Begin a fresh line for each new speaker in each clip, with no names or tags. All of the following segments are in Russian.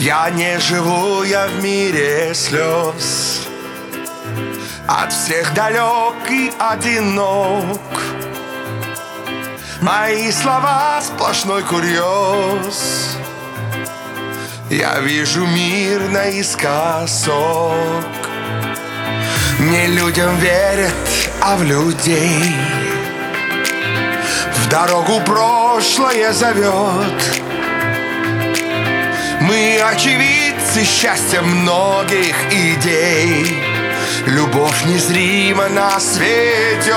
Я не живу, я в мире слез, от всех далек и одинок. Мои слова сплошной курьез. Я вижу мир наискосок. Не людям верят, а в людей. В дорогу прошлое зовет. Мы очевидцы счастья многих идей. Любовь незримо нас ведет.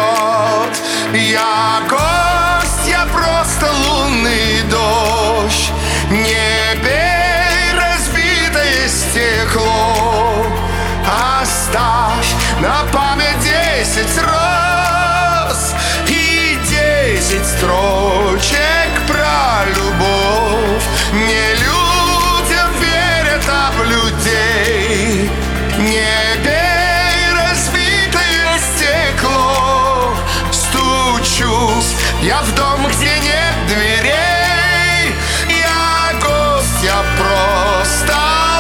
Я гость, я просто лунный дождь. Не бей разбитое стекло. Оставь на память 10 роз и 10 строчек про любовь. Не людям верят, а в людей. Не бей разбитое стекло. Стучусь я в дом, где нет дверей. Я гость, я просто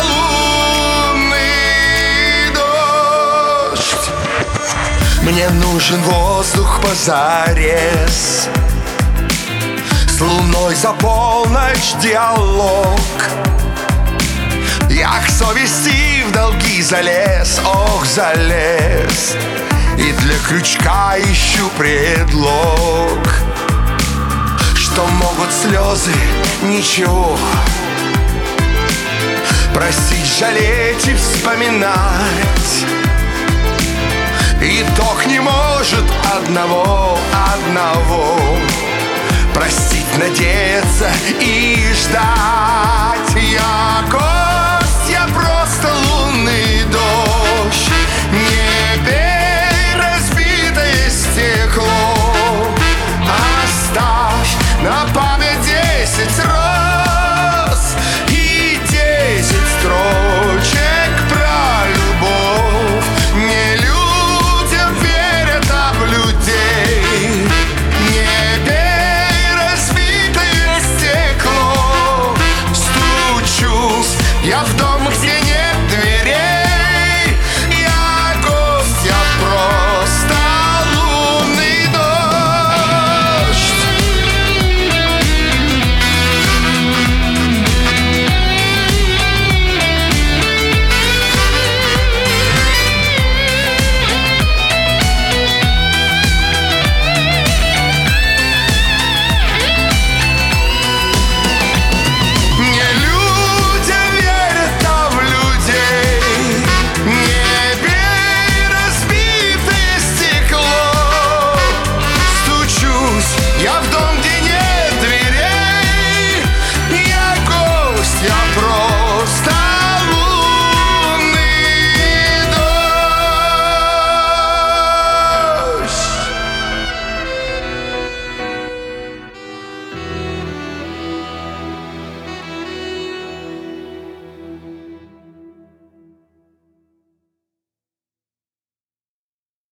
лунный дождь. Мне нужен воздух позарез, с луной за полночь диалог. Я к совести в долги залез, ох, залез. И для крючка ищу предлог. Что могут слезы, ничего. Просить, жалеть и вспоминать. Итог не может одного. Простить, надеяться и ждать. Я